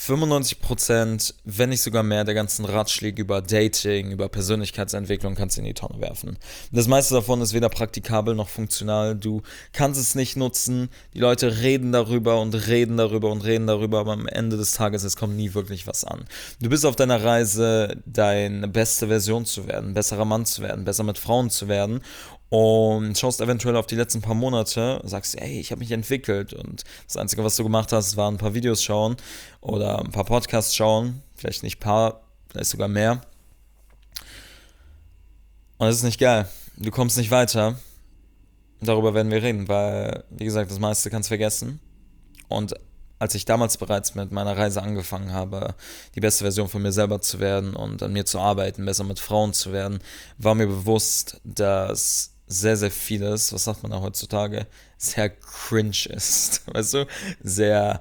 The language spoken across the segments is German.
95%, wenn nicht sogar mehr, der ganzen Ratschläge über Dating, über Persönlichkeitsentwicklung kannst du in die Tonne werfen. Das meiste davon ist weder praktikabel noch funktional. Du kannst es nicht nutzen. Die Leute reden darüber und reden darüber und reden darüber, aber am Ende des Tages, es kommt nie wirklich was an. Du bist auf deiner Reise, deine beste Version zu werden, ein besserer Mann zu werden, besser mit Frauen zu werden und schaust eventuell auf die letzten paar Monate, sagst, ey, ich habe mich entwickelt und das Einzige, was du gemacht hast, war ein paar Videos schauen oder ein paar Podcasts schauen, vielleicht nicht ein paar, vielleicht sogar mehr. Und das ist nicht geil. Du kommst nicht weiter. Darüber werden wir reden, weil, wie gesagt, das meiste kannst du vergessen. Und als ich damals bereits mit meiner Reise angefangen habe, die beste Version von mir selber zu werden und an mir zu arbeiten, besser mit Frauen zu werden, war mir bewusst, dass sehr, sehr vieles, was sagt man da heutzutage, sehr cringe ist, weißt du, sehr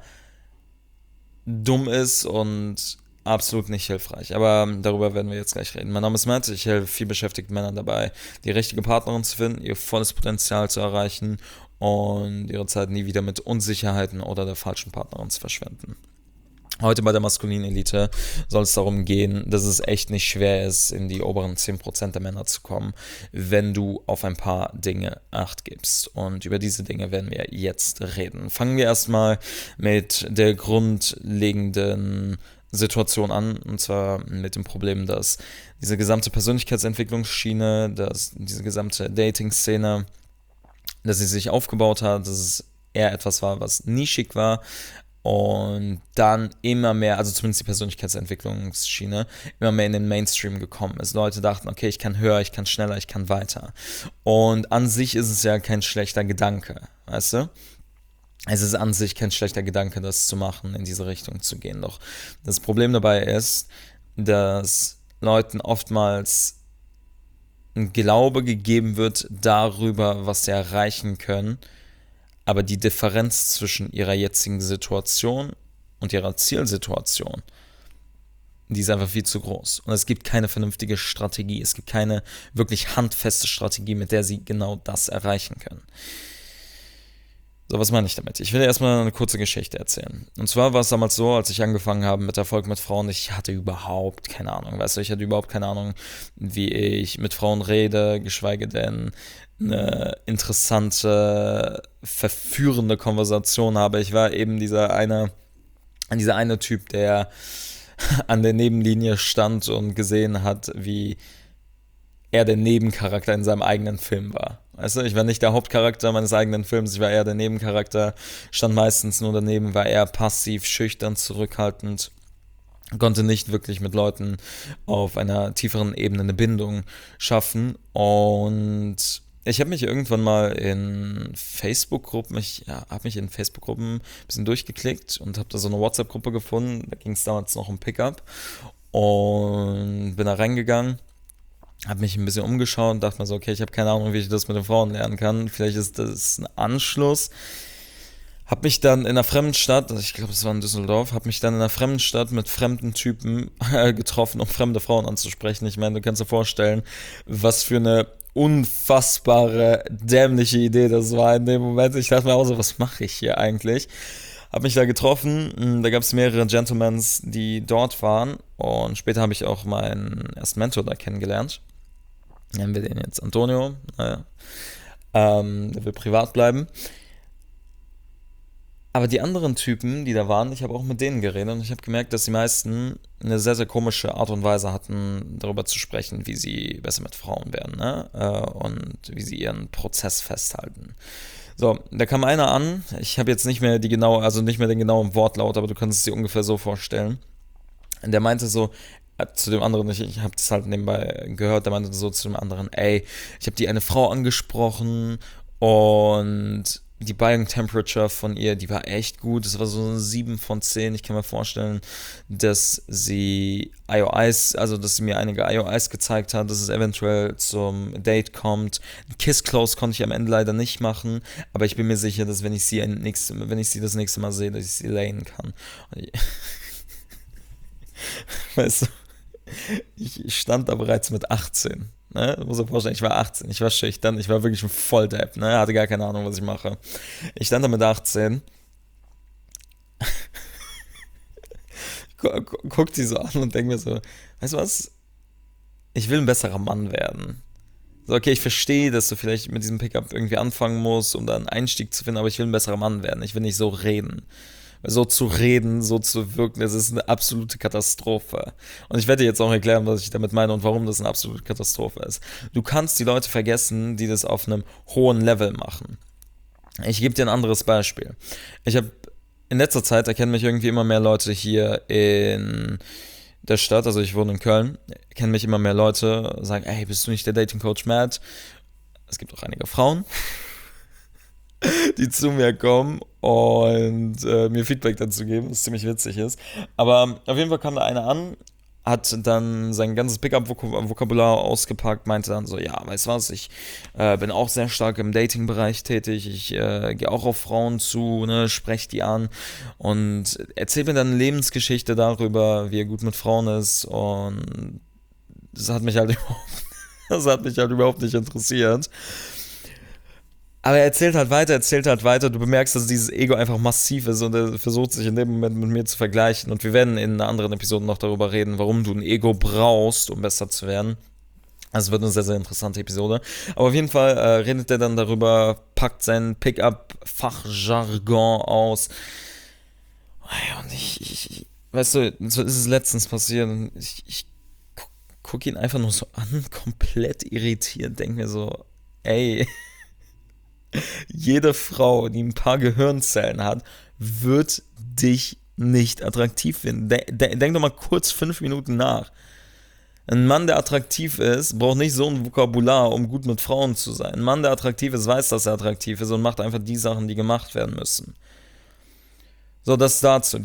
dumm ist und absolut nicht hilfreich. Aber darüber werden wir jetzt gleich reden. Mein Name ist Matt, ich helfe vielbeschäftigten Männern dabei, die richtige Partnerin zu finden, ihr volles Potenzial zu erreichen und ihre Zeit nie wieder mit Unsicherheiten oder der falschen Partnerin zu verschwenden. Heute bei der maskulinen Elite soll es darum gehen, dass es echt nicht schwer ist, in die oberen 10% der Männer zu kommen, wenn du auf ein paar Dinge Acht gibst. Und über diese Dinge werden wir jetzt reden. Fangen wir erstmal mit der grundlegenden Situation an, und zwar mit dem Problem, dass diese gesamte Persönlichkeitsentwicklungsschiene, dass diese gesamte Dating-Szene, dass sie sich aufgebaut hat, dass es eher etwas war, was nischig war und dann immer mehr, also zumindest die Persönlichkeitsentwicklungsschiene, immer mehr in den Mainstream gekommen ist. Leute dachten, okay, ich kann höher, ich kann schneller, ich kann weiter. Und an sich ist es ja kein schlechter Gedanke, weißt du? Es ist an sich kein schlechter Gedanke, das zu machen, in diese Richtung zu gehen. Doch das Problem dabei ist, dass Leuten oftmals ein Glaube gegeben wird darüber, was sie erreichen können, aber die Differenz zwischen ihrer jetzigen Situation und ihrer Zielsituation, die ist einfach viel zu groß. Und es gibt keine vernünftige Strategie. Es gibt keine wirklich handfeste Strategie, mit der sie genau das erreichen können. So, was meine ich damit? Ich will dir erstmal eine kurze Geschichte erzählen. Und zwar war es damals so, als ich angefangen habe mit Erfolg mit Frauen, ich hatte überhaupt keine Ahnung. Weißt du, ich hatte überhaupt keine Ahnung, wie ich mit Frauen rede, geschweige denn eine interessante, verführende Konversation habe. Ich war eben dieser eine Typ, der an der Nebenlinie stand und gesehen hat, wie er der Nebencharakter in seinem eigenen Film war. Weißt du, ich war nicht der Hauptcharakter meines eigenen Films, ich war eher der Nebencharakter, stand meistens nur daneben, war eher passiv, schüchtern, zurückhaltend, konnte nicht wirklich mit Leuten auf einer tieferen Ebene eine Bindung schaffen. Und ich habe mich irgendwann mal in Facebook-Gruppen, habe mich in Facebook-Gruppen ein bisschen durchgeklickt und habe da so eine WhatsApp-Gruppe gefunden, da ging es damals noch um Pickup und bin da reingegangen, habe mich ein bisschen umgeschaut und dachte mir so, okay, ich habe keine Ahnung, wie ich das mit den Frauen lernen kann. Vielleicht ist das ein Anschluss. Habe mich dann in einer fremden Stadt, ich glaube, es war in Düsseldorf, habe mich dann in einer fremden Stadt mit fremden Typen getroffen, um fremde Frauen anzusprechen. Ich meine, du kannst dir vorstellen, was für eine unfassbare, dämliche Idee das war in dem Moment. Ich dachte mir auch so, was mache ich hier eigentlich? Habe mich da getroffen, da gab es mehrere Gentlemans, die dort waren und später habe ich auch meinen ersten Mentor da kennengelernt. Nennen wir den jetzt Antonio, naja. Der will privat bleiben. Aber die anderen Typen, die da waren, ich habe auch mit denen geredet und ich habe gemerkt, dass die meisten eine sehr, sehr komische Art und Weise hatten, darüber zu sprechen, wie sie besser mit Frauen werden, ne? Und wie sie ihren Prozess festhalten. So, da kam einer an, ich habe jetzt nicht mehr nicht mehr den genauen Wortlaut, aber du kannst es dir ungefähr so vorstellen. Der meinte so, zu dem anderen, ich habe das halt nebenbei gehört, der meinte so zu dem anderen, ey, ich habe die eine Frau angesprochen und die Buying Temperature von ihr, die war echt gut. Das war so eine 7 von 10. Ich kann mir vorstellen, dass sie dass sie mir einige IOIs gezeigt hat, dass es eventuell zum Date kommt. Kiss Close konnte ich am Ende leider nicht machen, aber ich bin mir sicher, dass wenn ich sie das nächste Mal sehe, dass ich sie layen kann. Weißt du, ich stand da bereits mit 18. Ne? Du musst dir vorstellen, ich war 18, ich war schüchtern, ich war wirklich ein Volldepp, ne? Hatte gar keine Ahnung, was ich mache. Ich stand da mit 18 guck die so an und denk mir so, weißt du was? Ich will ein besserer Mann werden. So, okay, ich verstehe, dass du vielleicht mit diesem Pickup irgendwie anfangen musst, um da einen Einstieg zu finden, aber ich will ein besserer Mann werden. Ich will nicht so reden. So zu reden, so zu wirken, das ist eine absolute Katastrophe. Und ich werde dir jetzt auch erklären, was ich damit meine und warum das eine absolute Katastrophe ist. Du kannst die Leute vergessen, die das auf einem hohen Level machen. Ich gebe dir ein anderes Beispiel. Ich habe in letzter Zeit erkennen mich irgendwie immer mehr Leute hier in der Stadt, also ich wohne in Köln, kennen mich immer mehr Leute, sagen, ey, bist du nicht der Dating Coach Matt? Es gibt auch einige Frauen, die zu mir kommen und mir Feedback dazu geben, was ziemlich witzig ist. Aber auf jeden Fall kam da einer an, hat dann sein ganzes Pickup-Vokabular ausgepackt, meinte dann so, ja, weißt du was, ich bin auch sehr stark im Dating-Bereich tätig, ich gehe auch auf Frauen zu, ne, spreche die an und erzählt mir dann eine Lebensgeschichte darüber, wie er gut mit Frauen ist und das hat mich halt überhaupt nicht interessiert. Aber er erzählt halt weiter. Du bemerkst, dass dieses Ego einfach massiv ist und er versucht sich in dem Moment mit mir zu vergleichen. Und wir werden in einer anderen Episode noch darüber reden, warum du ein Ego brauchst, um besser zu werden. Also es wird eine sehr, sehr interessante Episode. Aber auf jeden Fall redet er dann darüber, packt sein Pickup-Fachjargon aus. Und weißt du, so ist es letztens passiert. Und ich gucke ihn einfach nur so an, komplett irritiert, denke mir so, ey, jede Frau, die ein paar Gehirnzellen hat, wird dich nicht attraktiv finden. Denk doch mal kurz 5 Minuten nach. Ein Mann, der attraktiv ist, braucht nicht so ein Vokabular, um gut mit Frauen zu sein. Ein Mann, der attraktiv ist, weiß, dass er attraktiv ist und macht einfach die Sachen, die gemacht werden müssen. So, das dazu.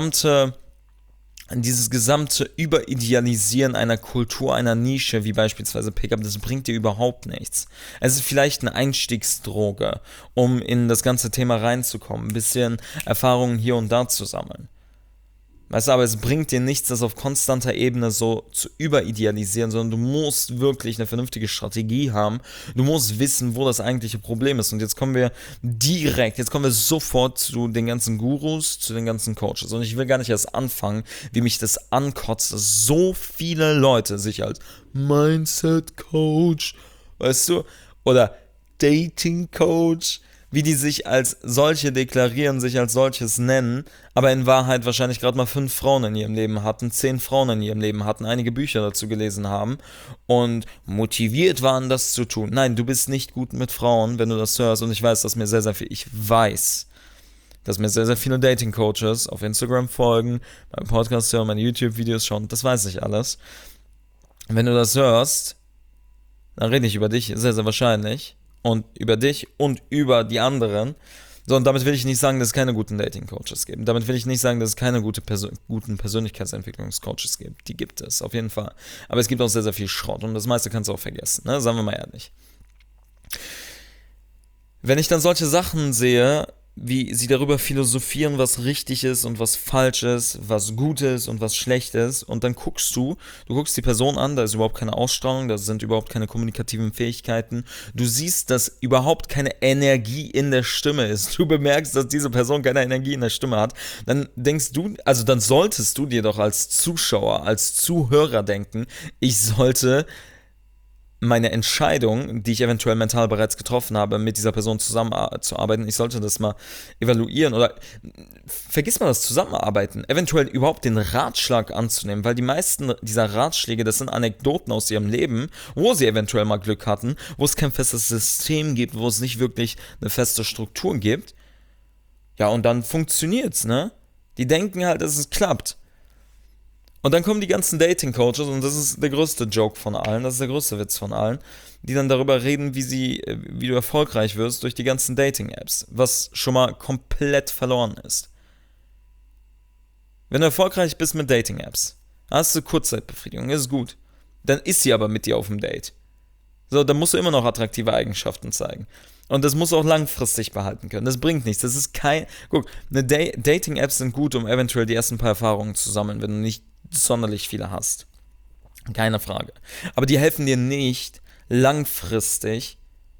Dieses gesamte Überidealisieren einer Kultur, einer Nische, wie beispielsweise Pickup, das bringt dir überhaupt nichts. Es ist vielleicht eine Einstiegsdroge, um in das ganze Thema reinzukommen, ein bisschen Erfahrungen hier und da zu sammeln. Weißt du, aber es bringt dir nichts, das auf konstanter Ebene so zu überidealisieren, sondern du musst wirklich eine vernünftige Strategie haben. Du musst wissen, wo das eigentliche Problem ist. Und jetzt kommen wir sofort zu den ganzen Gurus, zu den ganzen Coaches. Und ich will gar nicht erst anfangen, wie mich das ankotzt, dass so viele Leute sich als Mindset-Coach, weißt du, oder Dating-Coach, wie die sich als solche deklarieren, sich als solches nennen, aber in Wahrheit wahrscheinlich gerade mal 5 Frauen in ihrem Leben hatten, 10 Frauen in ihrem Leben hatten, einige Bücher dazu gelesen haben und motiviert waren, das zu tun. Nein, du bist nicht gut mit Frauen, wenn du das hörst und ich weiß, dass mir sehr, sehr viele Dating-Coaches auf Instagram folgen, beim Podcast hören, meine YouTube-Videos schauen, das weiß ich alles. Wenn du das hörst, dann rede ich über dich, sehr, sehr wahrscheinlich. Und über dich und über die anderen. So, und damit will ich nicht sagen, dass es keine guten Dating-Coaches gibt. Damit will ich nicht sagen, dass es keine guten Persönlichkeitsentwicklungs-Coaches gibt. Die gibt es, auf jeden Fall. Aber es gibt auch sehr, sehr viel Schrott und das meiste kannst du auch vergessen, ne? Sagen wir mal ehrlich. Wenn ich dann solche Sachen sehe, wie sie darüber philosophieren, was richtig ist und was falsch ist, was gut ist und was schlecht ist. Und dann guckst die Person an, da ist überhaupt keine Ausstrahlung, da sind überhaupt keine kommunikativen Fähigkeiten. Du siehst, dass überhaupt keine Energie in der Stimme ist. Du bemerkst, dass diese Person keine Energie in der Stimme hat. Dann dann solltest du dir doch als Zuschauer, als Zuhörer denken, ich sollte meine Entscheidung, die ich eventuell mental bereits getroffen habe, mit dieser Person zusammenzuarbeiten, ich sollte das mal evaluieren oder vergiss mal das Zusammenarbeiten, eventuell überhaupt den Ratschlag anzunehmen, weil die meisten dieser Ratschläge, das sind Anekdoten aus ihrem Leben, wo sie eventuell mal Glück hatten, wo es kein festes System gibt, wo es nicht wirklich eine feste Struktur gibt. Ja, und dann funktioniert's, ne? Die denken halt, dass es klappt. Und dann kommen die ganzen Dating-Coaches und das ist der größte Joke von allen, das ist der größte Witz von allen, die dann darüber reden, wie du erfolgreich wirst durch die ganzen Dating-Apps, was schon mal komplett verloren ist. Wenn du erfolgreich bist mit Dating-Apps, hast du Kurzzeitbefriedigung, ist gut. Dann ist sie aber mit dir auf dem Date. So, dann musst du immer noch attraktive Eigenschaften zeigen. Und das musst du auch langfristig behalten können. Das bringt nichts. Das ist Dating-Apps sind gut, um eventuell die ersten paar Erfahrungen zu sammeln, wenn du nicht sonderlich viele hast. Keine Frage. Aber die helfen dir nicht langfristig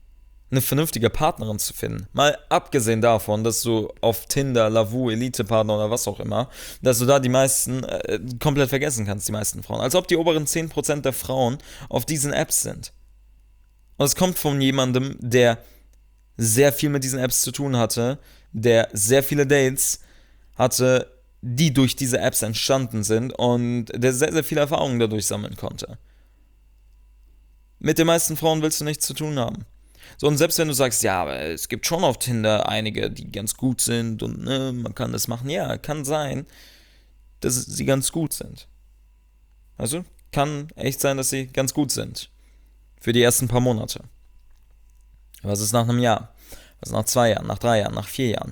eine vernünftige Partnerin zu finden. Mal abgesehen davon, dass du auf Tinder, Lavu, Elite-Partner oder was auch immer, dass du da die meisten komplett vergessen kannst, die meisten Frauen. Als ob die oberen 10% der Frauen auf diesen Apps sind. Und es kommt von jemandem, der sehr viel mit diesen Apps zu tun hatte, der sehr viele Dates hatte, die durch diese Apps entstanden sind und der sehr, sehr viele Erfahrungen dadurch sammeln konnte. Mit den meisten Frauen willst du nichts zu tun haben. So, und selbst wenn du sagst, ja, aber es gibt schon auf Tinder einige, die ganz gut sind und ne, man kann das machen, ja, kann sein, dass sie ganz gut sind. Also, kann echt sein, dass sie ganz gut sind. Für die ersten paar Monate. Was ist nach einem Jahr? Was ist nach 2 Jahren, nach 3 Jahren, nach 4 Jahren?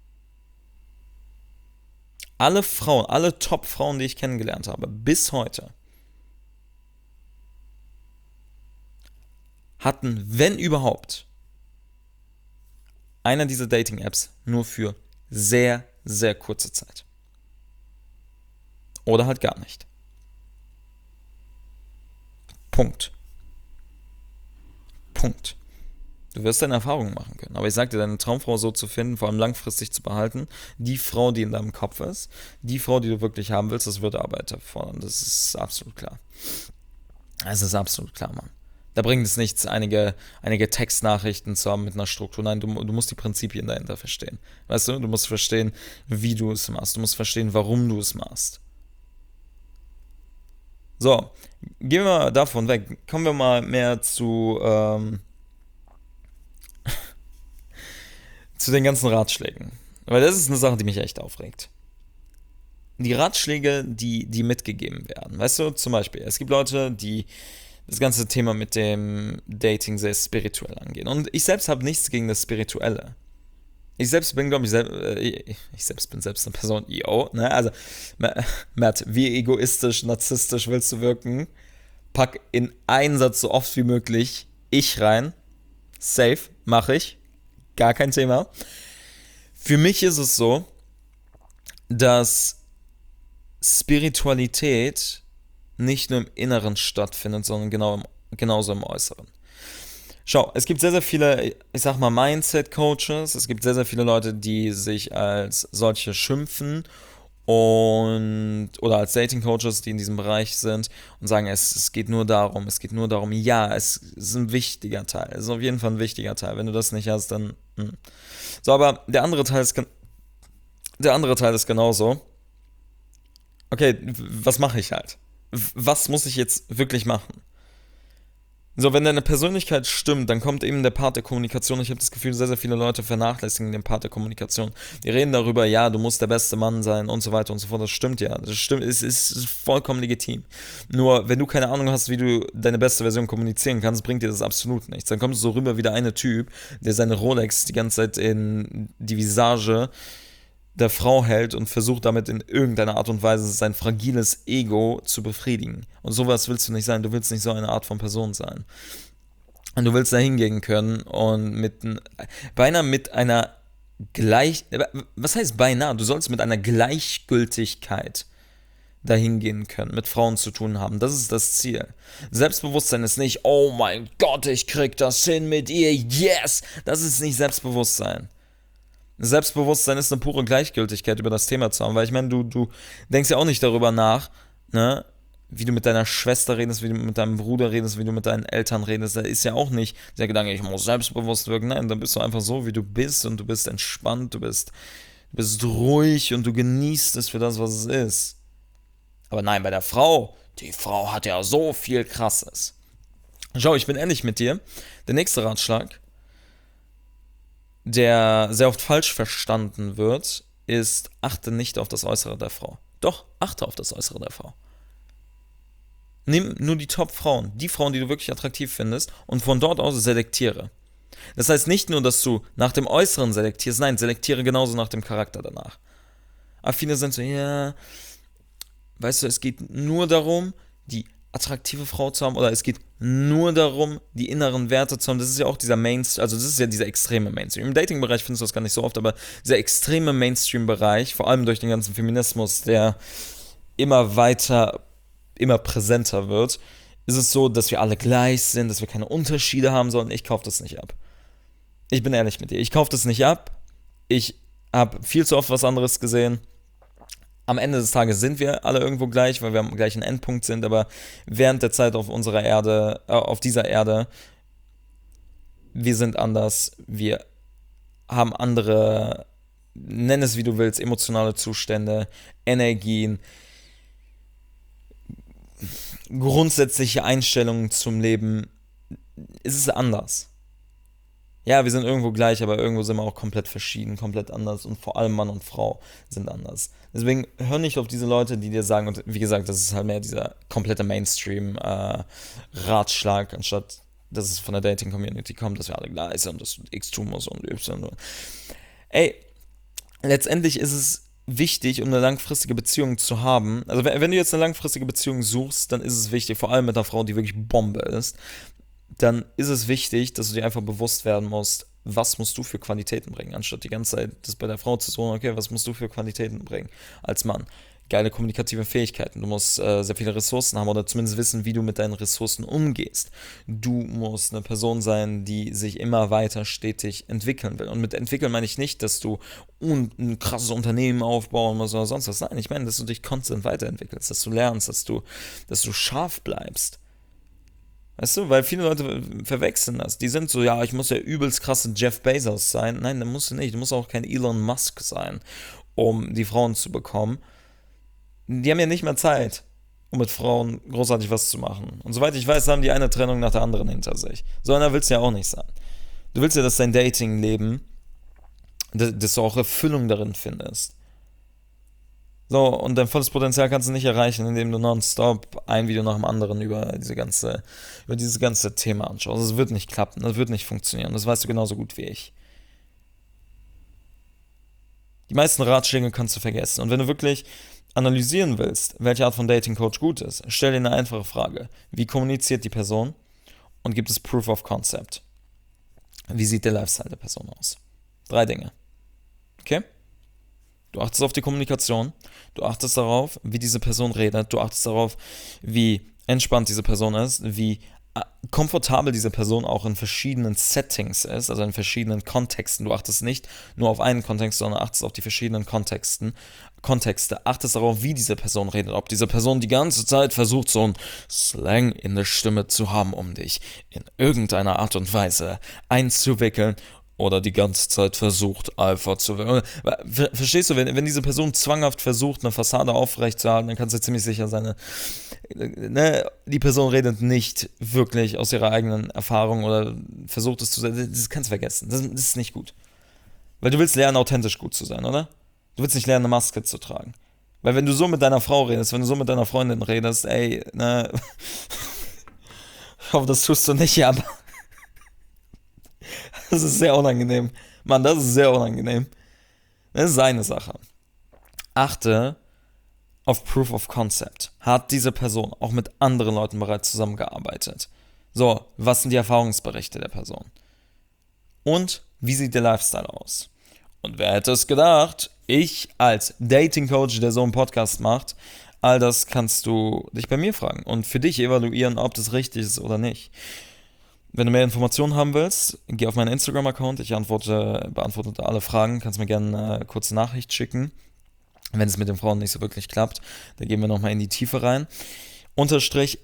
Alle Frauen, alle Top-Frauen, die ich kennengelernt habe, bis heute, hatten, wenn überhaupt, einer dieser Dating-Apps nur für sehr, sehr kurze Zeit. Oder halt gar nicht. Punkt. Du wirst deine Erfahrungen machen können. Aber ich sag dir, deine Traumfrau so zu finden, vor allem langfristig zu behalten, die Frau, die in deinem Kopf ist, die Frau, die du wirklich haben willst, das wird Arbeit erfordern. Das ist absolut klar. Das ist absolut klar, Mann. Da bringt es nichts, einige Textnachrichten zu haben mit einer Struktur. Nein, du musst die Prinzipien dahinter verstehen. Weißt du, du musst verstehen, wie du es machst. Du musst verstehen, warum du es machst. So, gehen wir mal davon weg. Kommen wir mal mehr zu den ganzen Ratschlägen. Weil das ist eine Sache, die mich echt aufregt. Die Ratschläge, die mitgegeben werden. Weißt du, zum Beispiel, es gibt Leute, die das ganze Thema mit dem Dating sehr spirituell angehen. Und ich selbst habe nichts gegen das Spirituelle. Ich selbst bin, glaube ich selbst bin selbst eine Person, ne? Also, Matt, wie egoistisch, narzisstisch willst du wirken? Pack in einen Satz so oft wie möglich ich rein. Safe, mache ich. Gar kein Thema. Für mich ist es so, dass Spiritualität nicht nur im Inneren stattfindet, sondern genauso im Äußeren. Schau, es gibt sehr, sehr viele, ich sag mal, Mindset-Coaches. Es gibt sehr, sehr viele Leute, die sich als solche schimpfen oder als Dating-Coaches, die in diesem Bereich sind und sagen, es geht nur darum, ja, es ist ein wichtiger Teil, es ist auf jeden Fall ein wichtiger Teil. Wenn du das nicht hast, dann... So, aber der andere Teil ist genauso. Okay, was mache ich halt? Was muss ich jetzt wirklich machen? So, wenn deine Persönlichkeit stimmt, dann kommt eben der Part der Kommunikation. Ich habe das Gefühl, sehr, sehr viele Leute vernachlässigen den Part der Kommunikation. Die reden darüber, ja, du musst der beste Mann sein und so weiter und so fort. Das stimmt ja. Das stimmt, es ist vollkommen legitim. Nur, wenn du keine Ahnung hast, wie du deine beste Version kommunizieren kannst, bringt dir das absolut nichts. Dann kommst du so rüber wie der eine Typ, der seine Rolex die ganze Zeit in die Visage der Frau hält und versucht damit in irgendeiner Art und Weise sein fragiles Ego zu befriedigen. Und sowas willst du nicht sein. Du willst nicht so eine Art von Person sein. Und du willst da hingehen können und beinahe mit einer was heißt beinahe? Du sollst mit einer Gleichgültigkeit dahin gehen können, mit Frauen zu tun haben. Das ist das Ziel. Selbstbewusstsein ist nicht, oh mein Gott, ich krieg das hin mit ihr, yes! Das ist nicht Selbstbewusstsein. Selbstbewusstsein ist eine pure Gleichgültigkeit, über das Thema zu haben, weil ich meine, du denkst ja auch nicht darüber nach, ne, wie du mit deiner Schwester redest, wie du mit deinem Bruder redest, wie du mit deinen Eltern redest. Da ist ja auch nicht der Gedanke, ich muss selbstbewusst wirken. Nein, dann bist du einfach so, wie du bist und du bist entspannt, du bist ruhig und du genießt es für das, was es ist. Aber nein, bei der Frau, die Frau hat ja so viel Krasses. Schau, ich bin ehrlich mit dir. Der nächste Ratschlag, der sehr oft falsch verstanden wird, ist, achte nicht auf das Äußere der Frau. Doch, achte auf das Äußere der Frau. Nimm nur die Top-Frauen, die Frauen, die du wirklich attraktiv findest, und von dort aus selektiere. Das heißt nicht nur, dass du nach dem Äußeren selektierst, nein, selektiere genauso nach dem Charakter danach. Aber viele sind so, ja, weißt du, es geht nur darum, die attraktive Frau zu haben, oder es geht nur darum, die inneren Werte zu haben. Das ist ja auch dieser Mainstream, also das ist ja dieser extreme Mainstream. Im Dating-Bereich findest du das gar nicht so oft, aber dieser extreme Mainstream-Bereich, vor allem durch den ganzen Feminismus, der immer weiter, immer präsenter wird, ist es so, dass wir alle gleich sind, dass wir keine Unterschiede haben sollen. Ich kaufe das nicht ab. Ich bin ehrlich mit dir. Ich kaufe das nicht ab. Ich habe viel zu oft was anderes gesehen. Am Ende des Tages sind wir alle irgendwo gleich, weil wir am gleichen Endpunkt sind, aber während der Zeit auf unserer Erde, auf dieser Erde, wir sind anders, wir haben andere, nenn es wie du willst, emotionale Zustände, Energien, grundsätzliche Einstellungen zum Leben. Es ist anders. Ja, wir sind irgendwo gleich, aber irgendwo sind wir auch komplett verschieden, komplett anders und vor allem Mann und Frau sind anders. Deswegen hör nicht auf diese Leute, die dir sagen, und wie gesagt, das ist halt mehr dieser komplette Mainstream-Ratschlag, anstatt dass es von der Dating-Community kommt, dass wir alle gleich sind und dass du X tun musst und Y. Ey, letztendlich ist es wichtig, um eine langfristige Beziehung zu haben. Also wenn du jetzt eine langfristige Beziehung suchst, dann ist es wichtig, vor allem mit einer Frau, die wirklich Bombe ist, dann ist es wichtig, dass du dir einfach bewusst werden musst, was musst du für Qualitäten bringen, anstatt die ganze Zeit das bei der Frau zu suchen, okay, was musst du für Qualitäten bringen als Mann? Geile kommunikative Fähigkeiten, du musst sehr viele Ressourcen haben oder zumindest wissen, wie du mit deinen Ressourcen umgehst. Du musst eine Person sein, die sich immer weiter stetig entwickeln will. Und mit entwickeln meine ich nicht, dass du ein krasses Unternehmen aufbauen musst oder sonst was. Nein, ich meine, dass du dich konstant weiterentwickelst, dass du lernst, dass du scharf bleibst. Weißt du, weil viele Leute verwechseln das. Die sind so, ja, ich muss ja übelst krasse Jeff Bezos sein. Nein, dann musst du nicht. Du musst auch kein Elon Musk sein, um die Frauen zu bekommen. Die haben ja nicht mehr Zeit, um mit Frauen großartig was zu machen. Und soweit ich weiß, haben die eine Trennung nach der anderen hinter sich. So einer willst du ja auch nicht sein. Du willst ja, dass dein Dating-Leben, dass du auch Erfüllung darin findest. So, und dein volles Potenzial kannst du nicht erreichen, indem du nonstop ein Video nach dem anderen über dieses ganze Thema anschaust. Das wird nicht klappen, das wird nicht funktionieren. Das weißt du genauso gut wie ich. Die meisten Ratschläge kannst du vergessen. Und wenn du wirklich analysieren willst, welche Art von Dating Coach gut ist, stell dir eine einfache Frage. Wie kommuniziert die Person? Und gibt es Proof of Concept? Wie sieht der Lifestyle der Person aus? 3 Dinge. Okay? Du achtest auf die Kommunikation, du achtest darauf, wie diese Person redet, du achtest darauf, wie entspannt diese Person ist, wie komfortabel diese Person auch in verschiedenen Settings ist, also in verschiedenen Kontexten. Du achtest nicht nur auf einen Kontext, sondern achtest auf die verschiedenen Kontexte, achtest darauf, wie diese Person redet, ob diese Person die ganze Zeit versucht, so einen Slang in der Stimme zu haben, um dich in irgendeiner Art und Weise einzuwickeln oder die ganze Zeit versucht, Alpha zu werden. Verstehst du, wenn diese Person zwanghaft versucht, eine Fassade aufrechtzuerhalten, dann kannst du ziemlich sicher sein, die Person redet nicht wirklich aus ihrer eigenen Erfahrung oder versucht es zu sein. Das kannst du vergessen. Das ist nicht gut. Weil du willst lernen, authentisch gut zu sein, oder? Du willst nicht lernen, eine Maske zu tragen. Weil wenn du so mit deiner Frau redest, wenn du so mit deiner Freundin redest, ey, ne, ich hoffe, das tust du nicht, aber das ist sehr unangenehm. Mann, das ist sehr unangenehm. Das ist eine Sache. Achte auf Proof of Concept. Hat diese Person auch mit anderen Leuten bereits zusammengearbeitet? So, was sind die Erfahrungsberichte der Person? Und wie sieht der Lifestyle aus? Und wer hätte es gedacht? Ich als Dating Coach, der so einen Podcast macht, all das kannst du dich bei mir fragen und für dich evaluieren, ob das richtig ist oder nicht. Wenn du mehr Informationen haben willst, geh auf meinen Instagram-Account. Ich beantworte alle Fragen. Kannst mir gerne eine kurze Nachricht schicken. Wenn es mit den Frauen nicht so wirklich klappt, dann gehen wir nochmal in die Tiefe rein. Unterstrich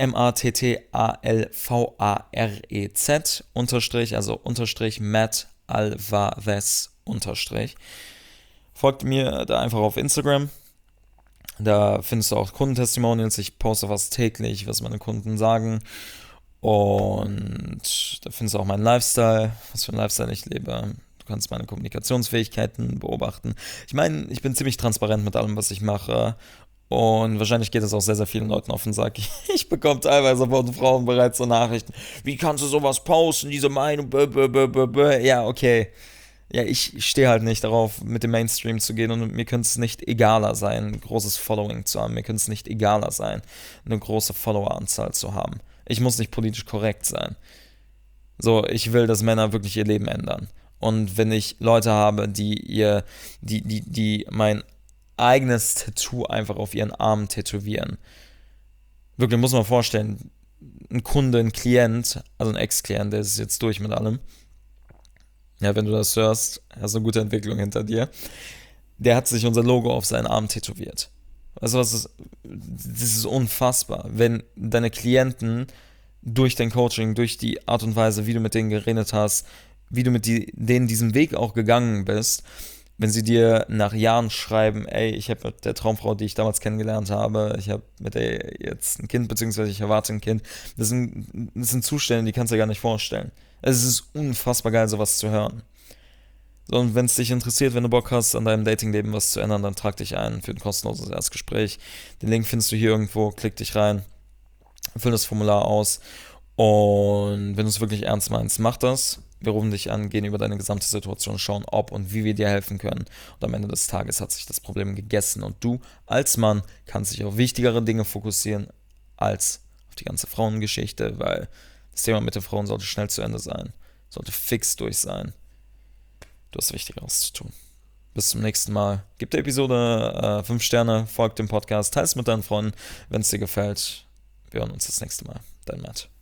MATTALVAREZ Unterstrich, also Unterstrich Matt Alvarez Unterstrich. Folgt mir da einfach auf Instagram. Da findest du auch Kundentestimonials. Ich poste fast täglich, was meine Kunden sagen. Und da findest du auch meinen Lifestyle, was für einen Lifestyle ich lebe. Du kannst meine Kommunikationsfähigkeiten beobachten. Ich meine, ich bin ziemlich transparent mit allem, was ich mache. Und wahrscheinlich geht es auch sehr, sehr vielen Leuten auf den Sack. Ich bekomme teilweise von Frauen bereits so Nachrichten. Wie kannst du sowas posten, diese Meinung? Ja, okay. Ja, ich stehe halt nicht darauf, mit dem Mainstream zu gehen und mir könnte es nicht egaler sein, ein großes Following zu haben. Mir könnte es nicht egaler sein, eine große Followeranzahl zu haben. Ich muss nicht politisch korrekt sein. So, ich will, dass Männer wirklich ihr Leben ändern. Und wenn ich Leute habe, die mein eigenes Tattoo einfach auf ihren Arm tätowieren. Wirklich, muss man vorstellen, ein Kunde, ein Klient, also ein Ex-Klient, der ist jetzt durch mit allem. Ja, wenn du das hörst, hast du eine gute Entwicklung hinter dir. Der hat sich unser Logo auf seinen Arm tätowiert. Weißt du was, das ist unfassbar. Wenn deine Klienten durch dein Coaching, durch die Art und Weise, wie du mit denen geredet hast, wie du mit denen diesen Weg auch gegangen bist, wenn sie dir nach Jahren schreiben, ey, ich habe mit der Traumfrau, die ich damals kennengelernt habe, ich habe mit der jetzt ein Kind, beziehungsweise ich erwarte ein Kind, das sind Zustände, die kannst du dir gar nicht vorstellen. Es ist unfassbar geil, sowas zu hören. So, und wenn es dich interessiert, wenn du Bock hast, an deinem Datingleben was zu ändern, dann trag dich ein für ein kostenloses Erstgespräch. Den Link findest du hier irgendwo, klick dich rein, füll das Formular aus und wenn du es wirklich ernst meinst, mach das. Wir rufen dich an, gehen über deine gesamte Situation, schauen, ob und wie wir dir helfen können. Und am Ende des Tages hat sich das Problem gegessen und du als Mann kannst dich auf wichtigere Dinge fokussieren als auf die ganze Frauengeschichte, weil das Thema mit den Frauen sollte schnell zu Ende sein, sollte fix durch sein. Du hast Wichtigeres zu tun. Bis zum nächsten Mal. Gib der Episode 5 Sterne, folgt dem Podcast, teile es mit deinen Freunden, wenn es dir gefällt. Wir hören uns das nächste Mal. Dein Matt.